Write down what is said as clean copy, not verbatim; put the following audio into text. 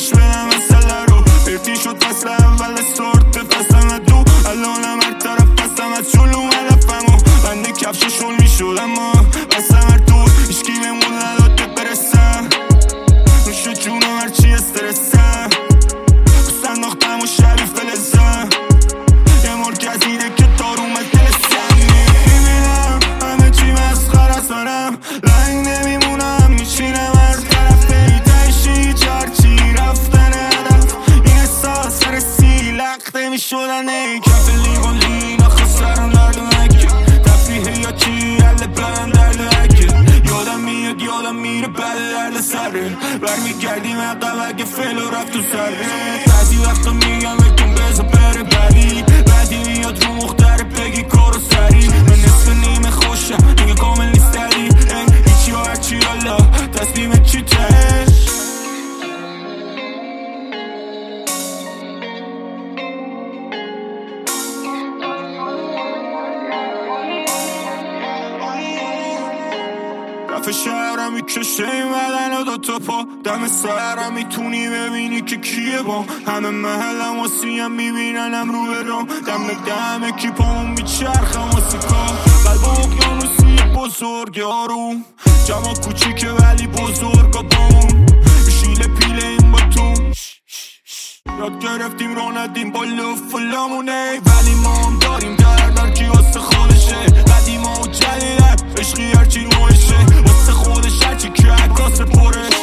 گوش بدم مسئله رو پرتی شد فصل اول سورت فصلم دو الانم هر طرف فصلم از جلوم هدفمو بنده کفششون میشد اما بستم هر دور هیچکی بمون نداد که برسم نوش جونم هرچی استرسم بس انداختم و شریف فلزم یه مرکزیده که دارومت دلستم میبینم همه چی مسخر است منم لنگ نمیمونم میچینم هر طرف دیتشی چرچی رفتن هدف این احساس سرسی لخته میشدن کف لیوان آخه سرم درد نکه تفریحه یا چی حل بدم درد نکه یادم میاد یادم میره بله درد سره برمیگردیم عقب اگه فلو رفت تو سره بعضی وقتا میگم بکن بزا بره بعدی میاد رو مختره بگی کارو سری من نصف نیمه خوشم دیگه کامل نیست دلی هیچی و هرچی حالا تصمیم چی تش رفت شهرم میکشه این بدن و دوتا پا دم سرم میتونی ببینی که کیه با همه محلم واسیم میبیننم رو برام دم دم اکیپامون میچرخم واسه کار قلب اقیانوسی بزرگ یارو جمع کوچیکه ولی بزرگ بامون شیله پیله این با تو یاد گرفتیم رو ندیم با لف و لامونه ولی ما هم داریم در کی واسه خودشه قدیما و جدیدن عشقی هرچی روشه واسه خودش هرچی که عکاس پره